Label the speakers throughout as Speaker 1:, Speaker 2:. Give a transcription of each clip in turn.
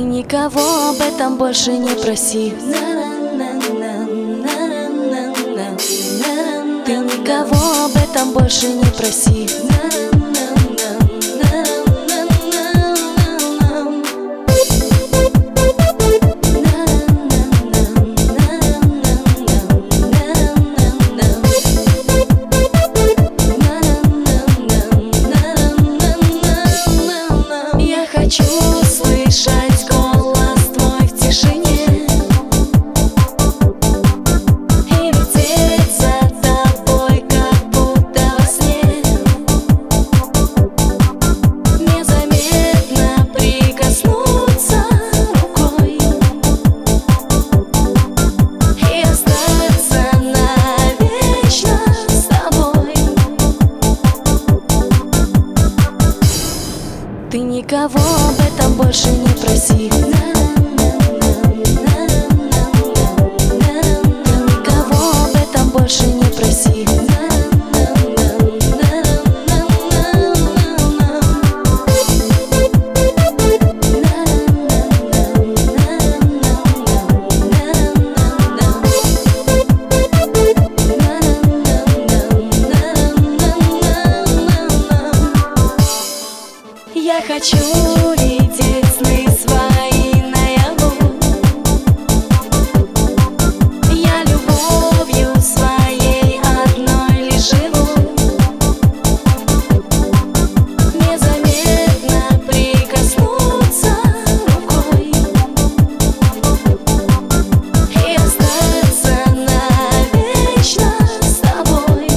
Speaker 1: никого об этом больше не проси. Ты никого об этом больше не проси. Я хочу слышать голос твой в тишине и лететь за тобой, как будто во сне. Незаметно прикоснуться рукой и остаться навечно с тобой. Ты никого об этом больше не проси. Ты никого об этом больше не проси. Я хочу видеть сны свои наяву. Я любовью своей одной лишь живу. Незаметно прикоснуться рукой и остаться навечно с тобой.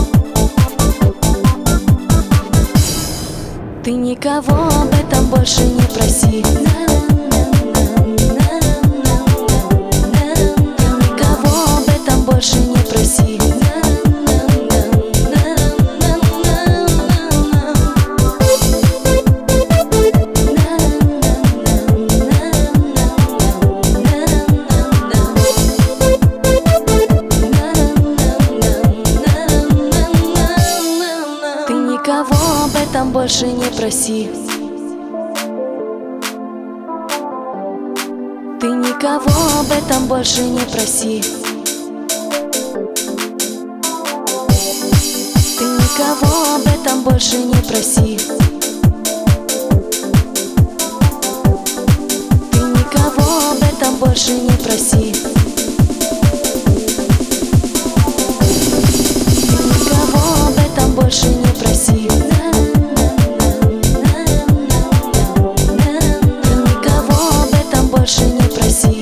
Speaker 1: Ты никого об этом больше не проси. Ты никого об этом больше не проси. Ты никого об этом больше не проси. Ты никого об этом больше не проси. Ты никого об этом больше не проси. Ты никого об этом больше не проси. Ты никого об этом больше не проси. Ты никого об этом больше не проси.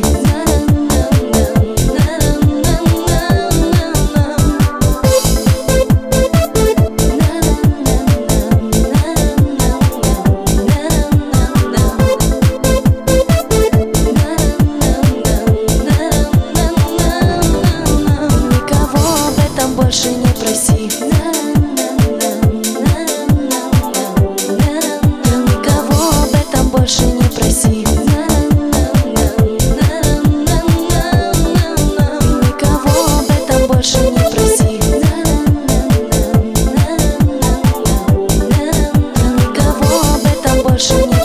Speaker 1: Больше не проси. Ты никого об этом больше не проси. Ты никого об этом больше не проси. Ты никого об этом больше не проси.